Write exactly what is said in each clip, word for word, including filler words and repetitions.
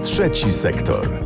Trzeci sektor.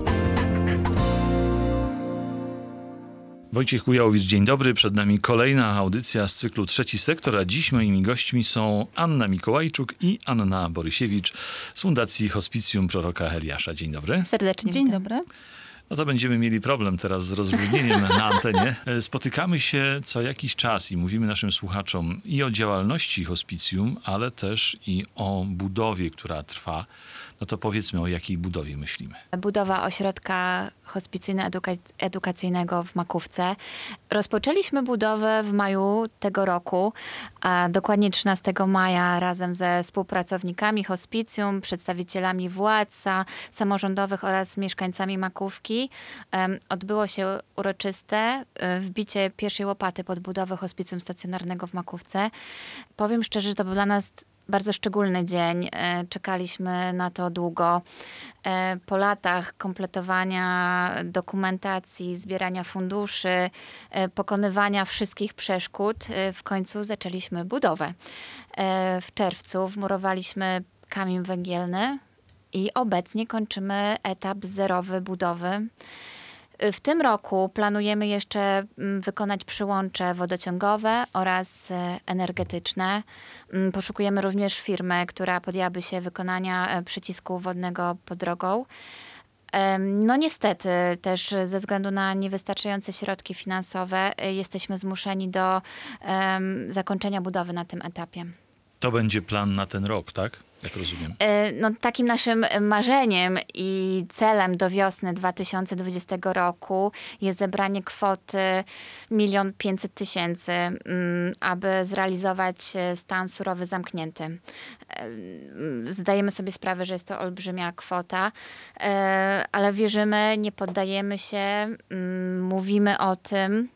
Wojciech Kujałowicz, dzień dobry. Przed nami kolejna audycja z cyklu Trzeci Sektor, a dziś moimi gośćmi są Anna Mikołajczuk i Anna Borysiewicz z Fundacji Hospicjum Proroka Eliasza. Dzień dobry. Serdecznie Dzień witam. dobry. No to będziemy mieli problem teraz z rozróżnieniem na antenie. Spotykamy się co jakiś czas i mówimy naszym słuchaczom i o działalności hospicjum, ale też i o budowie, która trwa. No to powiedzmy, o jakiej budowie myślimy. Budowa ośrodka hospicyjno-edukacyjnego w Makówce. Rozpoczęliśmy budowę w maju tego roku, a dokładnie trzynastego maja razem ze współpracownikami hospicjum, przedstawicielami władz samorządowych oraz mieszkańcami Makówki um, odbyło się uroczyste um, wbicie pierwszej łopaty pod budowę hospicjum stacjonarnego w Makówce. Powiem szczerze, że to był dla nas bardzo szczególny dzień. Czekaliśmy na to długo. Po latach kompletowania dokumentacji, zbierania funduszy, pokonywania wszystkich przeszkód, w końcu zaczęliśmy budowę. W czerwcu wmurowaliśmy kamień węgielny i obecnie kończymy etap zerowy budowy. W tym roku planujemy jeszcze wykonać przyłącze wodociągowe oraz energetyczne. Poszukujemy również firmy, która podjęłaby się wykonania przycisku wodnego pod drogą. No niestety też ze względu na niewystarczające środki finansowe jesteśmy zmuszeni do um, zakończenia budowy na tym etapie. To będzie plan na ten rok, tak? Jak rozumiem. No, takim naszym marzeniem i celem do wiosny dwa tysiące dwudziestego roku jest zebranie kwoty milion pięćset tysięcy, aby zrealizować stan surowy zamknięty. Zdajemy sobie sprawę, że jest to olbrzymia kwota, ale wierzymy, nie poddajemy się, mówimy o tym.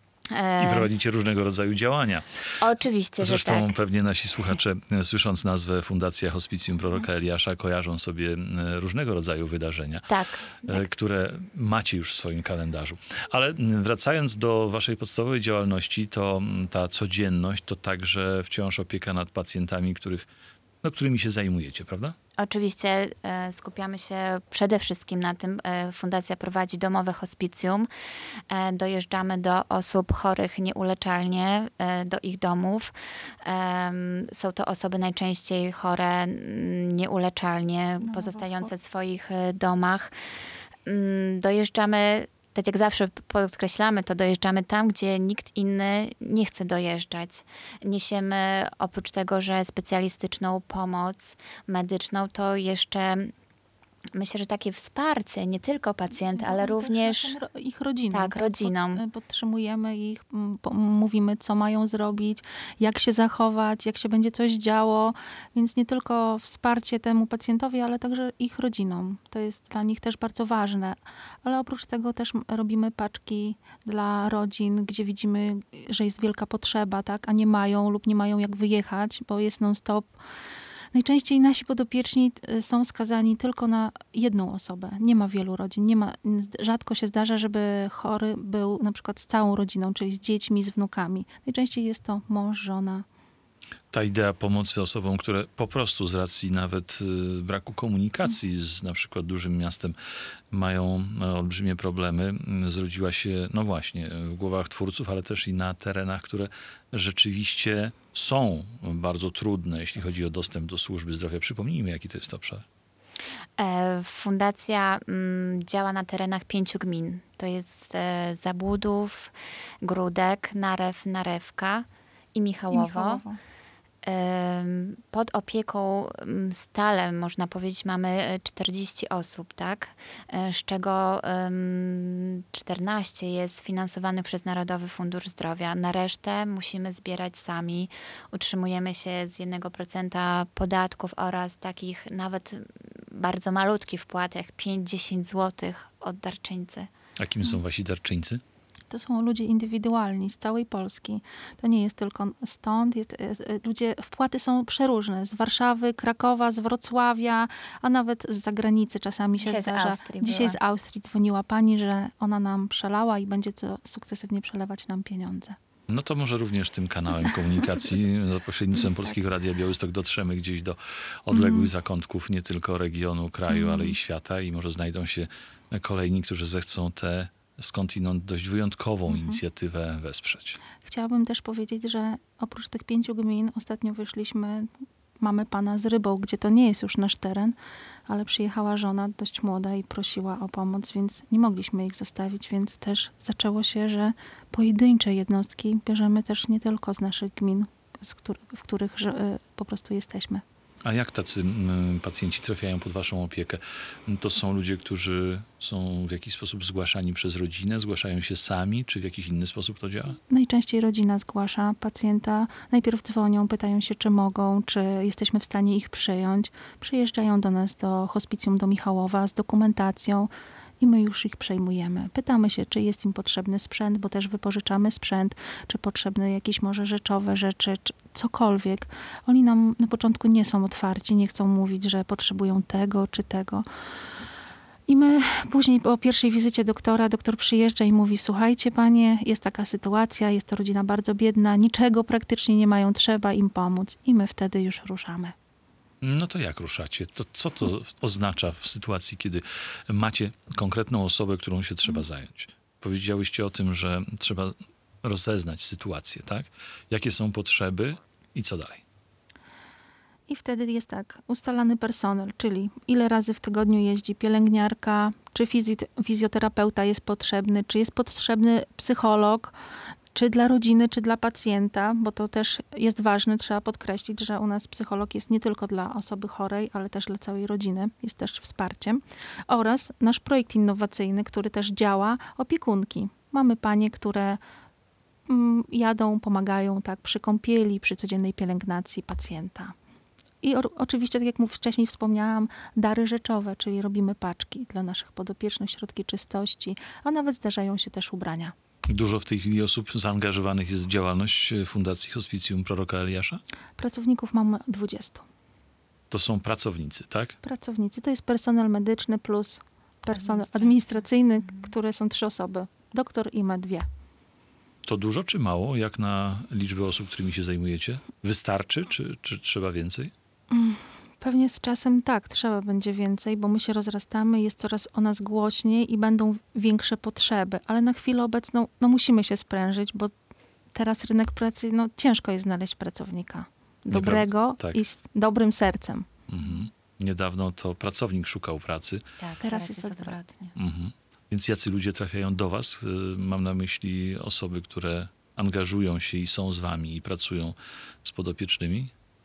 I prowadzicie różnego rodzaju działania. Oczywiście, Zresztą że tak. pewnie nasi słuchacze, słysząc nazwę Fundacja Hospicjum Proroka Eliasza, kojarzą sobie różnego rodzaju wydarzenia, tak, które macie już w swoim kalendarzu. Ale wracając do waszej podstawowej działalności, to ta codzienność to także wciąż opieka nad pacjentami, których, no, którymi się zajmujecie, prawda? Oczywiście e, skupiamy się przede wszystkim na tym. E, Fundacja prowadzi domowe hospicjum. E, dojeżdżamy do osób chorych nieuleczalnie, e, do ich domów. E, są to osoby najczęściej chore nieuleczalnie, no, pozostające w swoich domach. E, dojeżdżamy, tak jak zawsze podkreślamy, to dojeżdżamy tam, gdzie nikt inny nie chce dojeżdżać. Niesiemy oprócz tego, że specjalistyczną pomoc medyczną, to jeszcze myślę, że takie wsparcie nie tylko pacjent, ale no, również ich rodzinom. Tak, rodzinom. Pod, podtrzymujemy ich, po, mówimy, co mają zrobić, jak się zachować, jak się będzie coś działo. Więc nie tylko wsparcie temu pacjentowi, ale także ich rodzinom. To jest dla nich też bardzo ważne. Ale oprócz tego też robimy paczki dla rodzin, gdzie widzimy, że jest wielka potrzeba, tak, a nie mają lub nie mają jak wyjechać, bo jest non-stop. Najczęściej nasi podopieczni są skazani tylko na jedną osobę. Nie ma wielu rodzin. Nie ma, rzadko się zdarza, żeby chory był na przykład z całą rodziną, czyli z dziećmi, z wnukami. Najczęściej jest to mąż, żona. Ta idea pomocy osobom, które po prostu z racji nawet y, braku komunikacji z na przykład dużym miastem mają y, olbrzymie problemy, y, zrodziła się, no właśnie, w głowach twórców, ale też i na terenach, które rzeczywiście są bardzo trudne, jeśli chodzi o dostęp do służby zdrowia. Przypomnijmy, jaki to jest obszar. Fundacja mm, działa na terenach pięciu gmin. To jest e, Zabłudów, Gródek, Narew, Narewka i Michałowo. I Michałowo. Pod opieką stale, można powiedzieć, mamy czterdzieści osób, tak? Z czego czternaście jest finansowanych przez Narodowy Fundusz Zdrowia. Na resztę musimy zbierać sami. Utrzymujemy się z jednego procenta podatków oraz takich nawet bardzo malutkich wpłat, jak pięć do dziesięciu złotych od darczyńcy. A kim są wasi darczyńcy? To są ludzie indywidualni z całej Polski. To nie jest tylko stąd. Jest, ludzie, wpłaty są przeróżne. Z Warszawy, Krakowa, z Wrocławia, a nawet z zagranicy czasami się Dzisiaj zdarza. Z Austrii Dzisiaj była. z Austrii dzwoniła pani, że ona nam przelała i będzie co sukcesywnie przelewać nam pieniądze. No to może również tym kanałem komunikacji za pośrednictwem Polskiego Radia Białystok dotrzemy gdzieś do odległych Mm. zakątków nie tylko regionu, kraju, Mm. ale i świata i może znajdą się kolejni, którzy zechcą tę skądinąd dość wyjątkową Mhm. inicjatywę wesprzeć. Chciałabym też powiedzieć, że oprócz tych pięciu gmin ostatnio wyszliśmy, mamy pana z Rybą, gdzie to nie jest już nasz teren, ale przyjechała żona dość młoda i prosiła o pomoc, więc nie mogliśmy ich zostawić, więc też zaczęło się, że pojedyncze jednostki bierzemy też nie tylko z naszych gmin, z których, w których że, y, po prostu jesteśmy. A jak tacy mm, pacjenci trafiają pod waszą opiekę? To są ludzie, którzy są w jakiś sposób zgłaszani przez rodzinę, zgłaszają się sami, czy w jakiś inny sposób to działa? Najczęściej rodzina zgłasza pacjenta. Najpierw dzwonią, pytają się, czy mogą, czy jesteśmy w stanie ich przyjąć. Przyjeżdżają do nas do hospicjum do Michałowa z dokumentacją i my już ich przejmujemy. Pytamy się, czy jest im potrzebny sprzęt, bo też wypożyczamy sprzęt, czy potrzebne jakieś może rzeczowe rzeczy, czy cokolwiek. Oni nam na początku nie są otwarci, nie chcą mówić, że potrzebują tego czy tego. I my później po pierwszej wizycie doktora, doktor przyjeżdża i mówi, słuchajcie panie, jest taka sytuacja, jest to rodzina bardzo biedna, niczego praktycznie nie mają, trzeba im pomóc. I my wtedy już ruszamy. No to jak ruszacie? To co to oznacza w sytuacji, kiedy macie konkretną osobę, którą się trzeba zająć? Powiedziałyście o tym, że trzeba rozeznać sytuację, tak? Jakie są potrzeby i co dalej? I wtedy jest tak, ustalany personel, czyli ile razy w tygodniu jeździ pielęgniarka, czy fizy- fizjoterapeuta jest potrzebny, czy jest potrzebny psycholog, czy dla rodziny, czy dla pacjenta, bo to też jest ważne, trzeba podkreślić, że u nas psycholog jest nie tylko dla osoby chorej, ale też dla całej rodziny, jest też wsparciem. Oraz nasz projekt innowacyjny, który też działa, opiekunki. Mamy panie, które mm, jadą, pomagają tak przy kąpieli, przy codziennej pielęgnacji pacjenta. I o, oczywiście, tak jak mów, wcześniej wspomniałam, dary rzeczowe, czyli robimy paczki dla naszych podopiecznych, środki czystości, a nawet zdarzają się też ubrania. Dużo w tej chwili osób zaangażowanych jest w działalność Fundacji Hospicjum Proroka Eliasza? Pracowników mamy dwudziestu. To są pracownicy, tak? Pracownicy. To jest personel medyczny plus personel Administracyjny. administracyjny, które są trzy osoby. Doktor i my dwie. To dużo czy mało, jak na liczbę osób, którymi się zajmujecie? Wystarczy, czy, czy trzeba więcej? Pewnie z czasem tak, trzeba będzie więcej, bo my się rozrastamy, jest coraz o nas głośniej i będą większe potrzeby. Ale na chwilę obecną no, musimy się sprężyć, bo teraz rynek pracy, no ciężko jest znaleźć pracownika dobrego tak. i z dobrym sercem. Mhm. Niedawno to pracownik szukał pracy. Tak, teraz, Teraz jest jest odwrotnie. Mhm. Więc jacy ludzie trafiają do was? Y, Mam na myśli osoby, które angażują się i są z wami i pracują z podopiecznymi.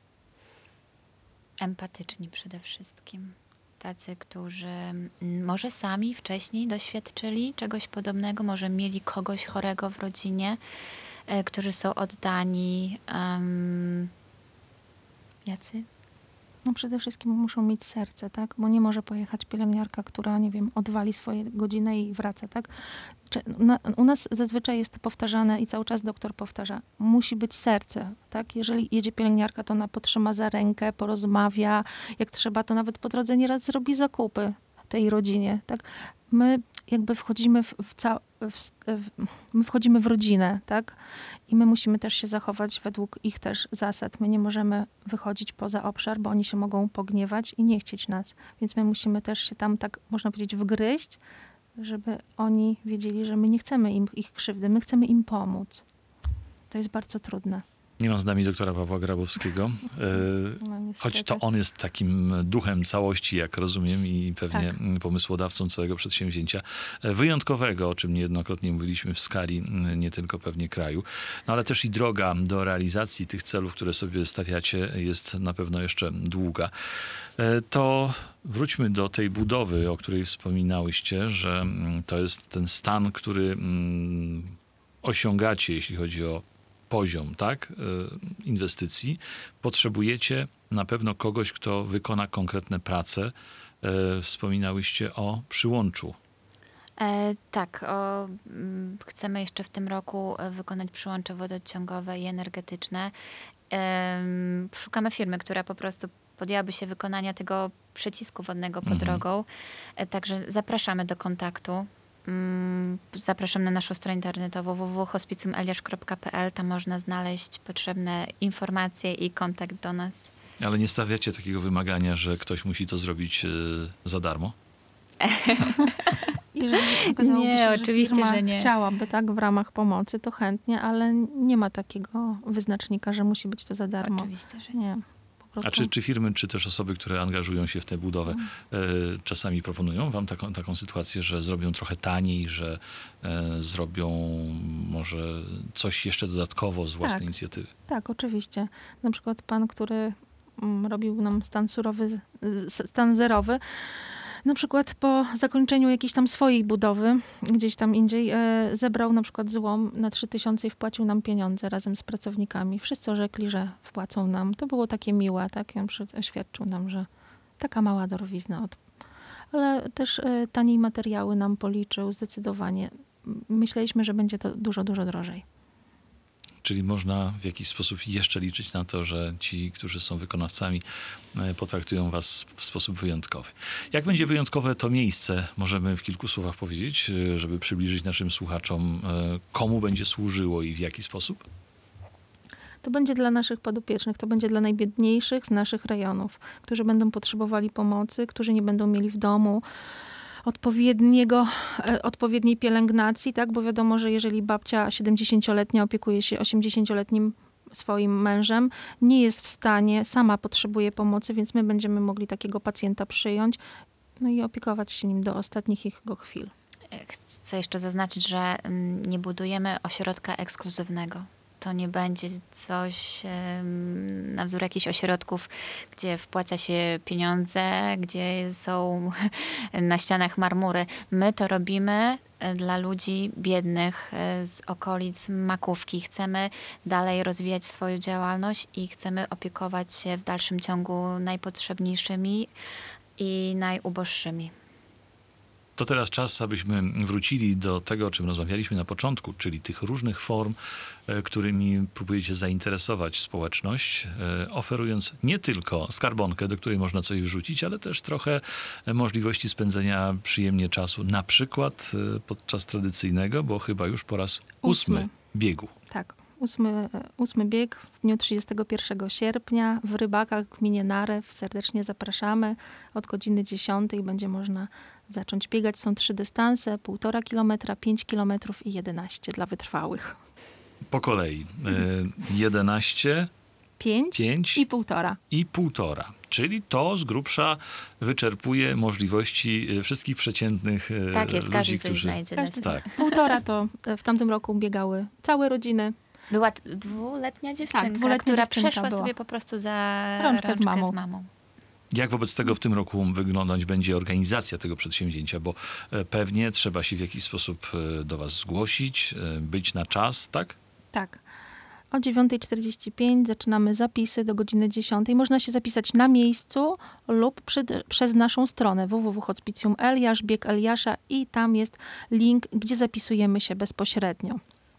Empatyczni przede wszystkim. Tacy, którzy mm, może sami wcześniej doświadczyli czegoś podobnego, może mieli kogoś chorego w rodzinie, e, którzy są oddani. Um, jacy? No przede wszystkim muszą mieć serce, tak? Bo nie może pojechać pielęgniarka, która, nie wiem, odwali swoje godziny i wraca, tak? Czy, na, u nas zazwyczaj jest to powtarzane i cały czas doktor powtarza, musi być serce, tak? Jeżeli jedzie pielęgniarka, to ona potrzyma za rękę, porozmawia, jak trzeba, to nawet po drodze nieraz zrobi zakupy tej rodzinie, tak? My jakby wchodzimy w, w, ca, w, w, my wchodzimy w rodzinę, tak? I my musimy też się zachować według ich też zasad. My nie możemy wychodzić poza obszar, bo oni się mogą pogniewać i nie chcieć nas. Więc my musimy też się tam tak, można powiedzieć, wgryźć, żeby oni wiedzieli, że my nie chcemy im ich krzywdy, my chcemy im pomóc. To jest bardzo trudne. Nie ma z nami doktora Pawła Grabowskiego, e, No, niestety. choć to on jest takim duchem całości, jak rozumiem, i pewnie Tak. pomysłodawcą całego przedsięwzięcia e, wyjątkowego, o czym niejednokrotnie mówiliśmy w skali m, nie tylko pewnie kraju, no ale też i droga do realizacji tych celów, które sobie stawiacie, jest na pewno jeszcze długa. E, To wróćmy do tej budowy, o której wspominałyście, że mm, to jest ten stan, który mm, osiągacie, jeśli chodzi o poziom, tak, y, inwestycji. Potrzebujecie na pewno kogoś, kto wykona konkretne prace. E, Wspominałyście o przyłączu. E, tak, o, mm, chcemy jeszcze w tym roku e, wykonać przyłącze wodociągowe i energetyczne. Em, szukamy firmy, która po prostu podjęłaby się wykonania tego przycisku wodnego pod Mhm. drogą. E, także zapraszamy do kontaktu. mm, zapraszam na naszą stronę internetową w w w kropka hospicjum eliasz kropka p l. Tam można znaleźć potrzebne informacje i kontakt do nas. Ale nie stawiacie takiego wymagania, że ktoś musi to zrobić y, za darmo? Jeżeli okazałoby Nie, się, oczywiście, że, firma że nie. chciałaby tak w ramach pomocy, to chętnie, ale nie ma takiego wyznacznika, że musi być to za darmo. Oczywiście, że Nie. Po prostu. A czy, czy firmy, czy też osoby, które angażują się w tę budowę, y, czasami proponują wam taką, taką sytuację, że zrobią trochę taniej, że y, zrobią może coś jeszcze dodatkowo z własnej Tak. inicjatywy? Tak, oczywiście. Na przykład pan, który mm, robił nam stan surowy, z- stan zerowy, na przykład po zakończeniu jakiejś tam swojej budowy, gdzieś tam indziej, e, zebrał na przykład złom na trzy tysiące i wpłacił nam pieniądze razem z pracownikami. Wszyscy orzekli, że wpłacą nam. To było takie miłe, tak? I on przy- oświadczył nam, że taka mała darowizna. Od... Ale też e, taniej materiały nam policzył zdecydowanie. Myśleliśmy, że będzie to dużo, dużo drożej. Czyli można w jakiś sposób jeszcze liczyć na to, że ci, którzy są wykonawcami, e, potraktują was w sposób wyjątkowy. Jak będzie wyjątkowe to miejsce, możemy w kilku słowach powiedzieć, e, żeby przybliżyć naszym słuchaczom, e, komu będzie służyło i w jaki sposób? To będzie dla naszych podopiecznych, to będzie dla najbiedniejszych z naszych rejonów, którzy będą potrzebowali pomocy, którzy nie będą mieli w domu odpowiedniego, e, odpowiedniej pielęgnacji, tak? Bo wiadomo, że jeżeli babcia siedemdziesięcioletnia opiekuje się osiemdziesięcioletnim swoim mężem, nie jest w stanie, sama potrzebuje pomocy, więc my będziemy mogli takiego pacjenta przyjąć, no i opiekować się nim do ostatnich jego chwil. Chcę jeszcze zaznaczyć, że mm, nie budujemy ośrodka ekskluzywnego. To nie będzie coś em, na wzór jakichś ośrodków, gdzie wpłaca się pieniądze, gdzie są na ścianach marmury. My to robimy e, dla ludzi biednych e, z okolic Makówki. Chcemy dalej rozwijać swoją działalność i chcemy opiekować się w dalszym ciągu najpotrzebniejszymi i najuboższymi. To teraz czas, abyśmy wrócili do tego, o czym rozmawialiśmy na początku, czyli tych różnych form, e, którymi próbujecie zainteresować społeczność, e, oferując nie tylko skarbonkę, do której można coś wrzucić, ale też trochę możliwości spędzenia przyjemnie czasu, na przykład e, podczas tradycyjnego, bo chyba już po raz ósmy, Ósmy. biegu. Tak. Ósmy, ósmy bieg w dniu trzydziestego pierwszego sierpnia w Rybakach w gminie Narew. Serdecznie zapraszamy. Od godziny dziesiątej będzie można zacząć biegać. Są trzy dystanse, półtora kilometra, pięć kilometrów i jedenaście dla wytrwałych. Po kolei. E, jedenaście, Pięć pięć i półtora. i półtora. Czyli to z grubsza wyczerpuje możliwości e, wszystkich przeciętnych e, Tak jest, każdy ludzi, coś którzy... znajdzie dla Każdy- siebie. Tak. Półtora to w tamtym roku biegały całe rodziny. Była t- dwuletnia dziewczynka, dwuletnia która dziewczynka przeszła była. sobie po prostu za Rączkę rączkę, z mamą. z mamą. Jak wobec tego w tym roku wyglądać będzie organizacja tego przedsięwzięcia? Bo e, pewnie trzeba się w jakiś sposób e, do was zgłosić, e, być na czas, tak? Tak. O dziewiąta czterdzieści pięć zaczynamy zapisy do godziny dziesiątej. Można się zapisać na miejscu lub przed, przez naszą stronę w w w kropka hospicjum eliasz, bieg Eliasza i tam jest link, gdzie zapisujemy się bezpośrednio.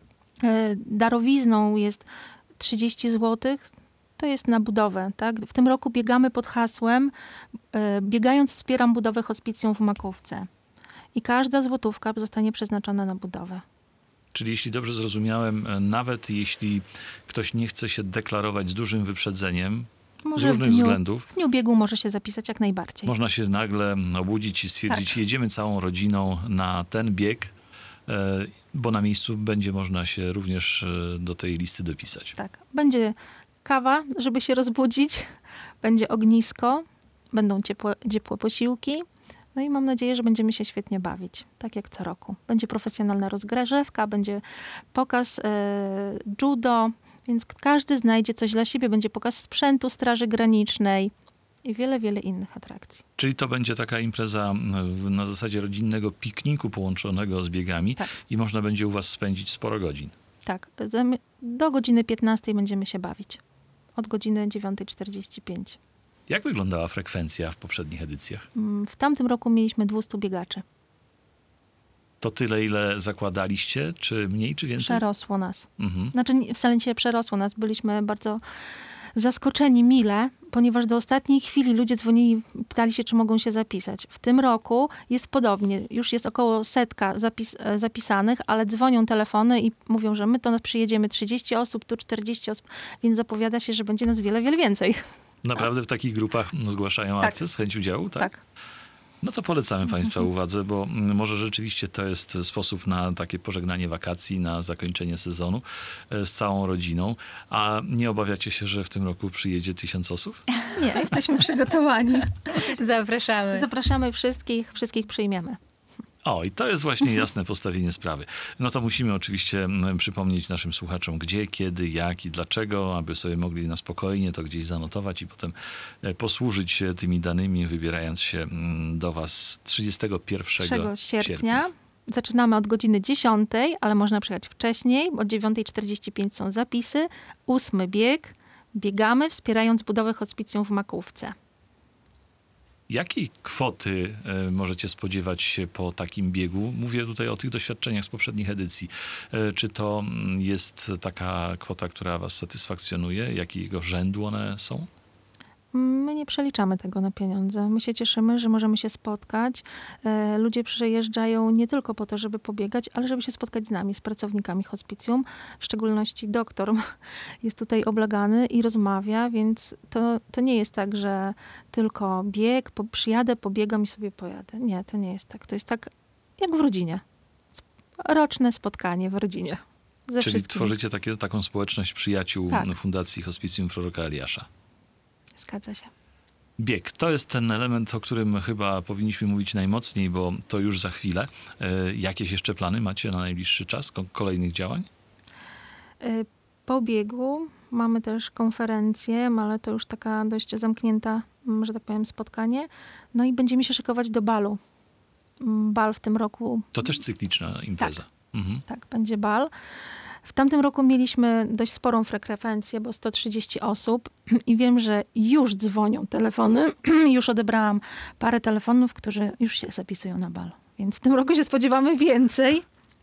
E, Darowizną jest trzydzieści złotych. To jest na budowę. Tak? W tym roku biegamy pod hasłem e, biegając wspieram budowę hospicjum w Makówce. I każda złotówka zostanie przeznaczona na budowę. Czyli jeśli dobrze zrozumiałem, e, nawet jeśli ktoś nie chce się deklarować z dużym wyprzedzeniem, z Może w różnych dniu, względów, w dniu biegu może się zapisać jak najbardziej. można się nagle obudzić i stwierdzić, Tak. jedziemy całą rodziną na ten bieg, e, bo na miejscu będzie można się również e, do tej listy dopisać. Tak. Będzie kawa, żeby się rozbudzić, będzie ognisko, będą ciepłe, ciepłe posiłki. No i mam nadzieję, że będziemy się świetnie bawić, tak jak co roku. Będzie profesjonalna rozgrzewka, będzie pokaz e, judo, więc każdy znajdzie coś dla siebie. Będzie pokaz sprzętu Straży Granicznej i wiele, wiele innych atrakcji. Czyli to będzie taka impreza w- na zasadzie rodzinnego pikniku połączonego z biegami Tak. i można będzie u was spędzić sporo godzin. Tak, zamy- do godziny piętnastej będziemy się bawić. Od godziny dziewiąta czterdzieści pięć. Jak wyglądała frekwencja w poprzednich edycjach? Mm, W tamtym roku mieliśmy dwieście biegaczy. To tyle, ile zakładaliście, czy mniej, czy więcej? Przerosło nas. Mhm. Znaczy nie- wcale nie przerosło nas. Byliśmy bardzo zaskoczeni mile, ponieważ do ostatniej chwili ludzie dzwonili, pytali się, czy mogą się zapisać. W tym roku jest podobnie. Już jest około setka zapis, zapisanych, ale dzwonią telefony i mówią, że my to przyjedziemy trzydzieści osób, tu czterdzieści osób, więc zapowiada się, że będzie nas wiele, wiele więcej. Naprawdę w takich grupach zgłaszają Tak. akcję z chęć udziału, tak? Tak. No to polecamy Państwa uwadze, bo może rzeczywiście to jest sposób na takie pożegnanie wakacji, na zakończenie sezonu z całą rodziną. A nie obawiacie się, że w tym roku przyjedzie tysiąc osób? Nie, jesteśmy przygotowani. Zapraszamy. Zapraszamy wszystkich, wszystkich przyjmiemy. O, i to jest właśnie jasne postawienie sprawy. No to musimy oczywiście mm, przypomnieć naszym słuchaczom, gdzie, kiedy, jak i dlaczego, aby sobie mogli na spokojnie to gdzieś zanotować i potem e, posłużyć się tymi danymi, wybierając się mm, do Was trzydziestego pierwszego sierpnia. Zaczynamy od godziny dziesiątej, ale można przyjechać wcześniej. Od dziewiątej czterdzieści pięć są zapisy. Ósmy bieg. Biegamy, wspierając budowę hospicjum w Makówce. Jakiej kwoty e, możecie spodziewać się po takim biegu? Mówię tutaj o tych doświadczeniach z poprzednich edycji. E, czy to mm, jest taka kwota, która Was satysfakcjonuje? Jakiego rzędu one są? My nie przeliczamy tego na pieniądze. My się cieszymy, że możemy się spotkać. E, Ludzie przyjeżdżają nie tylko po to, żeby pobiegać, ale żeby się spotkać z nami, z pracownikami hospicjum. W szczególności doktor jest tutaj oblegany i rozmawia, więc to, to nie jest tak, że tylko bieg, po, przyjadę, pobiegam i sobie pojadę. Nie, to nie jest tak. To jest tak jak w rodzinie. Roczne spotkanie w rodzinie. Ze Czyli wszystkimi. tworzycie takie, taką społeczność przyjaciół Tak. Fundacji Hospicjum Proroka Eliasza. Zgadza się. Bieg. To jest ten element, o którym chyba powinniśmy mówić najmocniej, bo to już za chwilę. E, jakieś jeszcze plany macie na najbliższy czas ko- kolejnych działań? Y, Po biegu mamy też konferencję, ale to już taka dość zamknięta, mm, że tak powiem, spotkanie. No i będziemy się szykować do balu. Mm, Bal w tym roku, To też cykliczna impreza. Mhm. tak, będzie bal. W tamtym roku mieliśmy dość sporą frekwencję, bo sto trzydzieści osób i wiem, że już dzwonią telefony. Już odebrałam parę telefonów, którzy już się zapisują na bal. Więc w tym roku się spodziewamy więcej.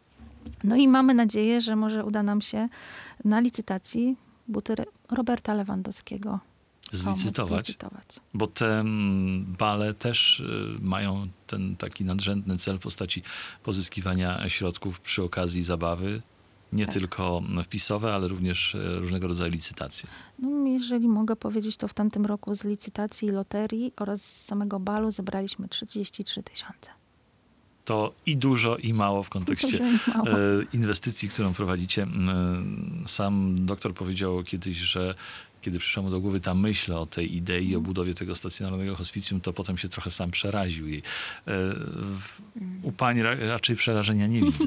No i mamy nadzieję, że może uda nam się na licytacji buty Re- Roberta Lewandowskiego pomóc Zlicytować, zlicytować. bo te mm, bale też y, mają ten taki nadrzędny cel w postaci pozyskiwania środków przy okazji zabawy. Nie Tak. tylko wpisowe, ale również e, różnego rodzaju licytacje. No, jeżeli mogę powiedzieć, to w tamtym roku z licytacji, loterii oraz z samego balu zebraliśmy trzydzieści trzy tysiące. To i dużo, i mało w kontekście Dużo i mało. e, inwestycji, którą prowadzicie. M, Sam doktor powiedział kiedyś, że kiedy przyszła mu do głowy ta myśl o tej idei, o budowie tego stacjonarnego hospicjum, to potem się trochę sam przeraził jej. E, w, u pań ra, raczej przerażenia nie widzę.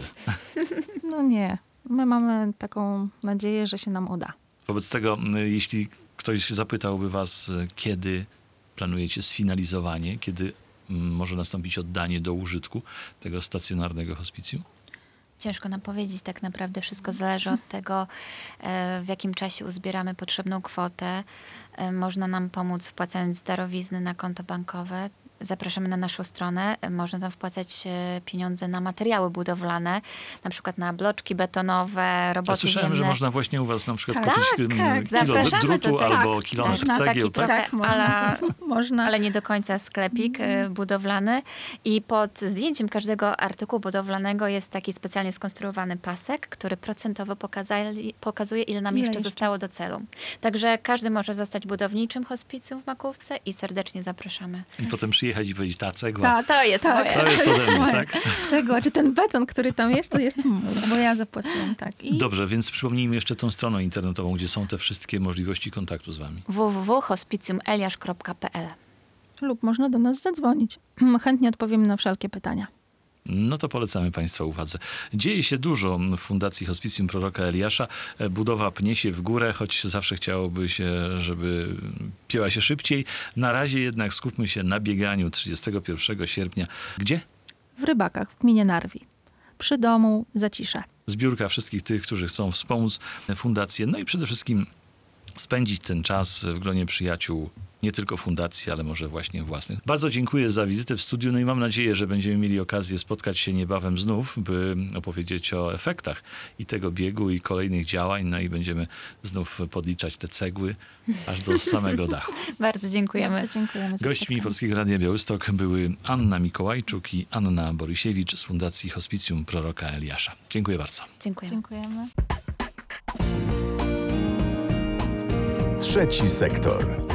No nie. My mamy taką nadzieję, że się nam uda. Wobec tego, m, jeśli ktoś zapytałby was, e, kiedy planujecie sfinalizowanie, kiedy m, może nastąpić oddanie do użytku tego stacjonarnego hospicjum? Ciężko nam powiedzieć, tak naprawdę wszystko zależy od tego, e, w jakim czasie uzbieramy potrzebną kwotę. E, Można nam pomóc wpłacając darowizny na konto bankowe. Zapraszamy na naszą stronę. E, Można tam wpłacać e, pieniądze na materiały budowlane, na przykład na bloczki betonowe, roboty Ja słyszałem, ziemne. że można właśnie u was na przykład Tak, kupić tak, mm, kilo zapraszamy drutu do tego. albo Tak, kilometr tak, na cegieł, taki tak? trochę, ale, Można. ale nie do końca sklepik e, budowlany. I pod zdjęciem każdego artykułu budowlanego jest taki specjalnie skonstruowany pasek, który procentowo pokazali, pokazuje, ile nam Ile jeszcze jeszcze? zostało do celu. Także każdy może zostać budowniczym hospicjum w Makówce i serdecznie zapraszamy. I potem przyjechać i powiedzieć, ta cegła, Tak, To jest tak. moje. to jest ode mnie, tak? Cegła, czy ten beton, który tam jest, to jest mój, bo ja zapłaciłam, tak. I Dobrze, więc przypomnijmy jeszcze tą stronę internetową, gdzie są te wszystkie możliwości kontaktu z wami. w w w kropka hospicjum eliasz kropka p l. lub można do nas zadzwonić. Chętnie odpowiemy na wszelkie pytania. No to polecamy Państwa uwadze. Dzieje się dużo w Fundacji Hospicjum Proroka Eliasza. Budowa pnie się w górę, choć zawsze chciałoby się, żeby pięła się szybciej. Na razie jednak skupmy się na bieganiu trzydziestego pierwszego sierpnia. Gdzie? W Rybakach, w gminie Narwi. Przy domu Zacisze. Zbiórka wszystkich tych, którzy chcą wspomóc fundację. No i przede wszystkim spędzić ten czas w gronie przyjaciół, nie tylko fundacji, ale może właśnie własnych. Bardzo dziękuję za wizytę w studiu, no i mam nadzieję, że będziemy mieli okazję spotkać się niebawem znów, by opowiedzieć o efektach i tego biegu, i kolejnych działań, no i będziemy znów podliczać te cegły aż do samego dachu. Bardzo dziękujemy. Bardzo dziękujemy za Gośćmi spotkanie. Polskiego Radia Białystok były Anna Mikołajczuk i Anna Borysiewicz z Fundacji Hospicjum Proroka Eliasza. Dziękuję bardzo. Dziękujemy. Dziękujemy. Trzeci sektor.